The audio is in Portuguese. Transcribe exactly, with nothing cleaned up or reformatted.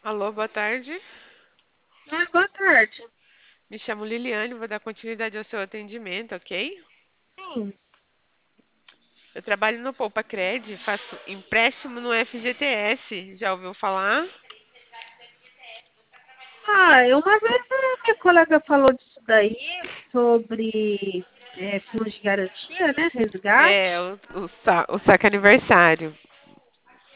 Alô, boa tarde. Ah, boa tarde. Me chamo Liliane, vou dar continuidade ao seu atendimento, ok? Sim. Eu trabalho no Poupa Cred, faço empréstimo no F G T S. Já ouviu falar? Ah, eu- uma vez a minha colega falou disso daí, sobre é, fundo de garantia, né? É, Resgate. o, o, sa- o saque aniversário.